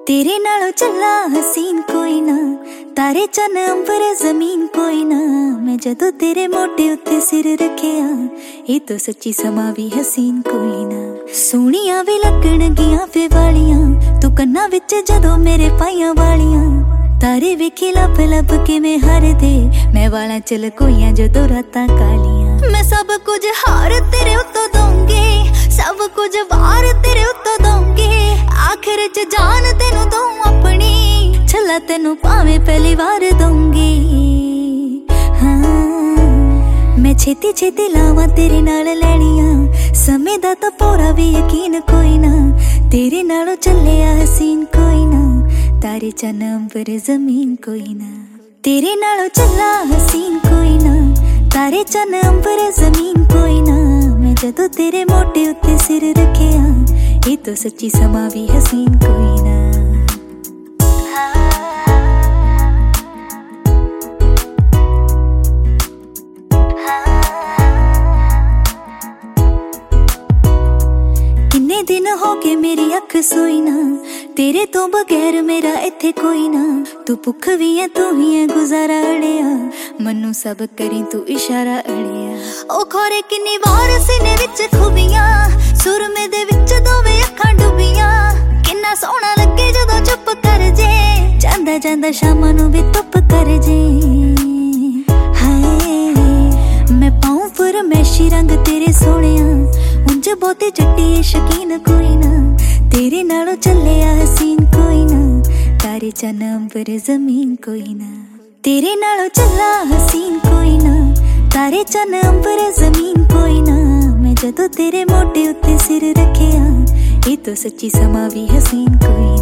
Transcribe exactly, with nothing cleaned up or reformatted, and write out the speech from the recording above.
तेरे नालों चला हसीन कोई ना, तारे चन अंबर जमीन कोई ना। मैं जदों तेरे मोटे उत्ते सिर रखिया, ये तो सच्ची समा भी हसीन कोई ना। सोहणियां भी लगण गियां फे वालियां, तू कन्ना विच जदों मेरे पाइयां वालियां। तारे वेखे लब लब के मैं हर दे, मैं वाला चल कोइयां जदों रातां कालियां। मैं सब कुछ हार तेरे उत्तों दूंगी, सब कुछ वार तेरे उत्तों दूंगी। आखिर च जान तेनू दूं अपनी, छला तेनू भावें पहली बार दूंगी। हाँ मैं छेती छेती लावां तेरे नाल लैणियां, समय दा तां पूरा भी यकीन कोई ना। तेरे नालों चलिया हसीन कोई ना, तारे चन अंबर जमीन कोई ना। तेरे नालों चला हसीन कोई ना, तारे चन अंबर जमीन कोई ना। मैं जदों तेरे मोटे उत्ते सिर रखिया, ये तो सच्ची समा भी हसीन कोई ना। किन्ने दिन हो गए मेरी अख सोई ना, तेरे तो बगैर मेरा इत्थे कोई ना। तू भुख भी है तू ही है गुजारा अड़िया, मनु सब करी तू इशारा अड़िया। ओ खोरे किन्नी वार सीने विच खूबियां, सुरमे दे विच दोवे अखां डुबियां। किन्ना सोहना लगे जदों चुप कर जे, जांदा जांदा शामां नूं भी धुप कर जे। हाय मैं पाऊं फरमैशी रंग तेरे सोहणिया, उंज बहुते चट्टी शकीन कोई ना। तेरे नालों चलिया हसीन कोई ना, तारे चन अंबर जमीन कोई ना। तेरे नालों चला हसीन कोई ना, तारे चन अंबर जमीन कोई ना। मैं जदों तेरे मोटे उत्ते सिर रखिया, ये तो सच्ची समा भी हसीन कोई ना।